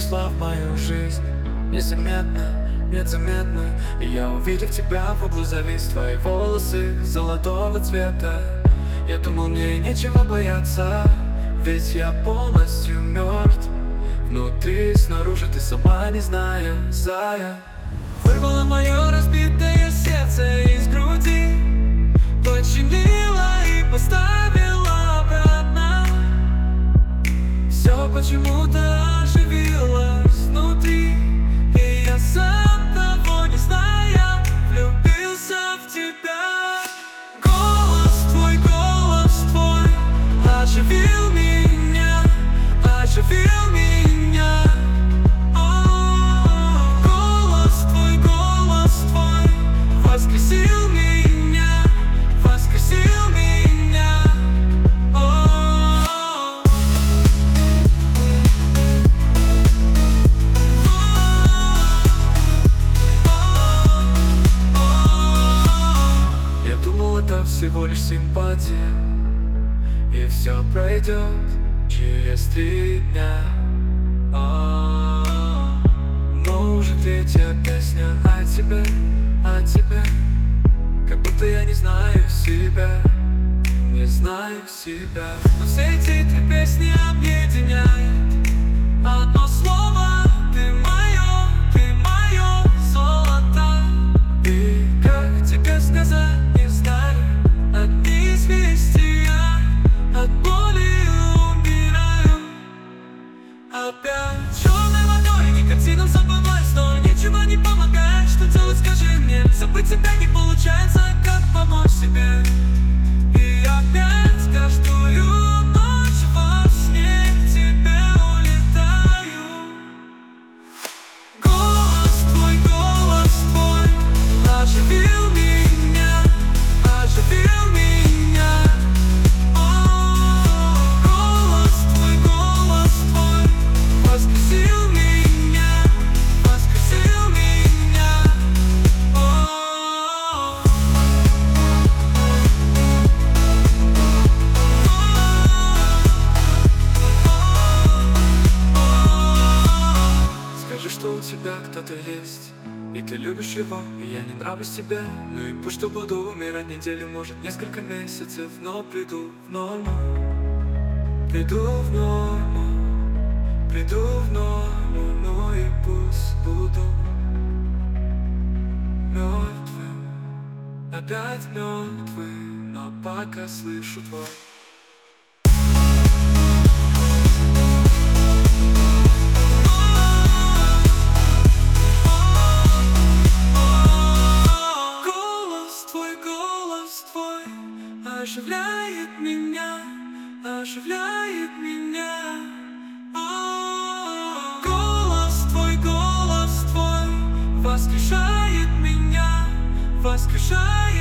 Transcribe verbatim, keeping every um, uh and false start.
пришла в мою жизнь незаметно, незаметно. И я, увидев тебя, в углу завис. Твои волосы золотого цвета. Я думал, мне нечего бояться, ведь я полностью мертв. Внутри, снаружи, ты сама не зная, зая. Вырвала мое разбитое сердце из груди, починила и поставила обратно. Все почему-то оживилось внутри, и я сам того не зная влюбился в тебя. Голос твой, голос твой оживил меня, оживил меня. Голос твой, голос твой воскресил меня, воскресил меня. Я думал, это всего лишь симпатия, и все пройдет через три дня. Но уже третья песня о тебе, о тебе. Как будто я не знаю себя, не знаю себя. Но все эти три песни объединяет одно слово: ты мое, ты мое золото. И как тебе сказать, не знаю, одни известия, от боли умираю. Опять черной водой никотином забывать, но ничего не помогает. Что делать, скажи мне? Забыть тебя не получается, как помочь себе? И опять каждую ночь во сне к тебе улетаю. Голос твой, голос твой оживил меня, оживил меня. Голос твой, голос твой воскресил меня, воскресил меня. Скажи, что у тебя кто-то есть, и ты любишь его, и я не нравлюсь тебе. Ну и пусть что буду умирать неделю, может несколько месяцев, но приду в норму, приду в норму, приду в норму. Ну и пусть буду мертвым, опять мертвым, но пока слышу твой. Оживляет меня, оживляет меня. О, голос твой, голос твой воскрешает меня, воскрешает.